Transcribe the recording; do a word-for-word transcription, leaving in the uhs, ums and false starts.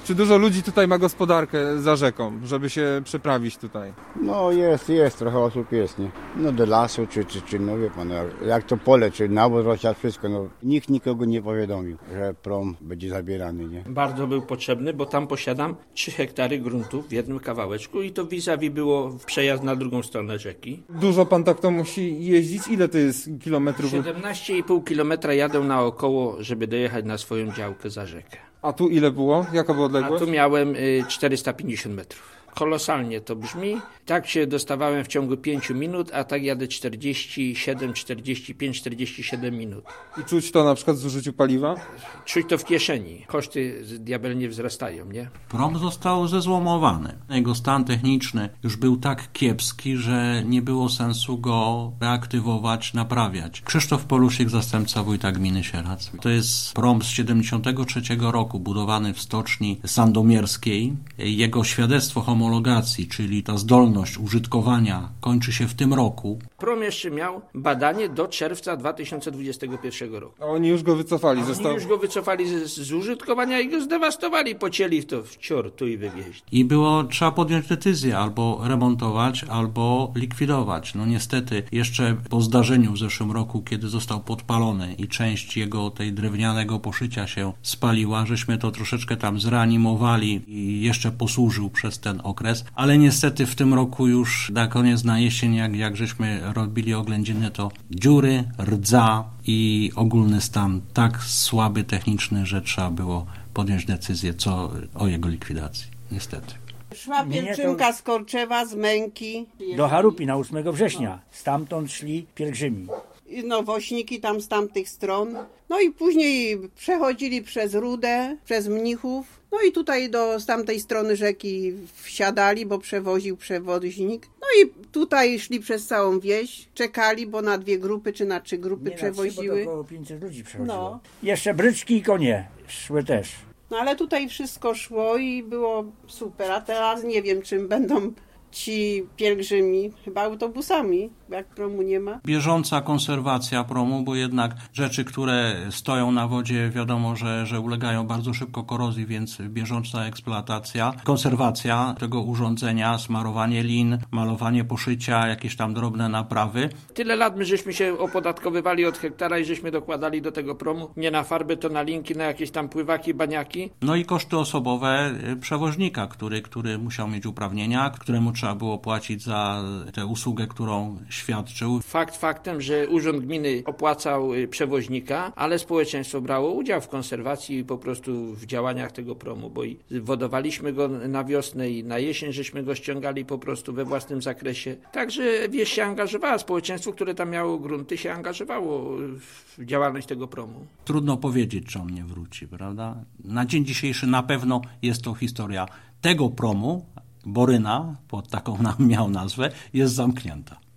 Czy dużo ludzi tutaj ma gospodarkę za rzeką, żeby się przeprawić tutaj? No jest, jest, trochę osób jest, nie? No do lasu, czy, czy, czy no wie pan, jak to pole, czy nawóz rozsiadł, wszystko, no nikt nikogo nie powiadomił, że prom będzie zabierany, nie? Bardzo był potrzebny, bo tam posiadam trzy hektary gruntu w jednym kawałeczku i to vis-a-vis było przejazd na drugą stronę rzeki. Dużo pan tak to musi jeździć? Ile to jest kilometrów? siedemnaście i pół kilometra jadę naokoło, żeby dojechać na swoją działkę za rzekę. A tu ile było? Jaka była A odległość? tu miałem y, czterysta pięćdziesiąt metrów. Kolosalnie to brzmi. Tak się dostawałem w ciągu pięciu minut, a tak jadę czterdzieści siedem, czterdzieści pięć, czterdzieści siedem minut. I czuć to na przykład w zużyciu paliwa? Czuć to w kieszeni. Koszty diabelnie wzrastają, nie? Prom został zezłomowany. Jego stan techniczny już był tak kiepski, że nie było sensu go reaktywować, naprawiać. Krzysztof Polusik, zastępca wójta gminy Sieradz. To jest prom z siedemdziesiątego trzeciego roku, budowany w stoczni sandomierskiej. Jego świadectwo homologacji, czyli ta zdolność użytkowania, kończy się w tym roku. Prom jeszcze miał badanie do czerwca dwa tysiące dwudziestego pierwszego roku. A oni już go wycofali. Oni Został... już go wycofali z, z użytkowania i go zdewastowali, pocięli w to w cior tu i wywieźli. I było trzeba podjąć decyzję albo remontować, albo likwidować. No niestety jeszcze po zdarzeniu w zeszłym roku, kiedy został podpalony i część jego tej drewnianego poszycia się spaliła, żeśmy to troszeczkę tam zreanimowali i jeszcze posłużył przez ten okres, ale niestety w tym roku już na koniec, na jesień, jak, jak żeśmy robili oględziny, to dziury, rdza i ogólny stan tak słaby techniczny, że trzeba było podjąć decyzję co o jego likwidacji. Niestety. Szła pielgrzymka z Korczewa, z Męki. Do Harupi na ósmego września. Stamtąd szli pielgrzymi. No woźniki tam z tamtych stron. No i później przechodzili przez Rudę, przez Mnichów. No i tutaj do z tamtej strony rzeki wsiadali, bo przewoził przewoźnik. No i tutaj szli przez całą wieś, czekali, bo na dwie grupy czy na trzy grupy Nie przewoziły. Na trzy, bo to około pięćset ludzi przechodziło. No. Jeszcze bryczki i konie szły też. No ale tutaj wszystko szło i było super. A teraz nie wiem, czym będą ci pielgrzymi, chyba autobusami, jak promu nie ma. Bieżąca konserwacja promu, bo jednak rzeczy, które stoją na wodzie, wiadomo, że, że ulegają bardzo szybko korozji, więc bieżąca eksploatacja, konserwacja tego urządzenia, smarowanie lin, malowanie poszycia, jakieś tam drobne naprawy. Tyle lat my żeśmy się opodatkowywali od hektara i żeśmy dokładali do tego promu nie na farby, to na linki, na jakieś tam pływaki, baniaki. No i koszty osobowe przewoźnika, który, który musiał mieć uprawnienia, któremu trzeba było płacić za tę usługę, którą świadczył. Fakt faktem, że Urząd Gminy opłacał przewoźnika, ale społeczeństwo brało udział w konserwacji i po prostu w działaniach tego promu, bo i wodowaliśmy go na wiosnę i na jesień żeśmy go ściągali po prostu we własnym zakresie. Także wieś się angażowała, społeczeństwo, które tam miało grunty, się angażowało w działalność tego promu. Trudno powiedzieć, czy on nie wróci, prawda? Na dzień dzisiejszy na pewno jest to historia tego promu. Boryna, pod taką nam miał nazwę, jest zamknięta.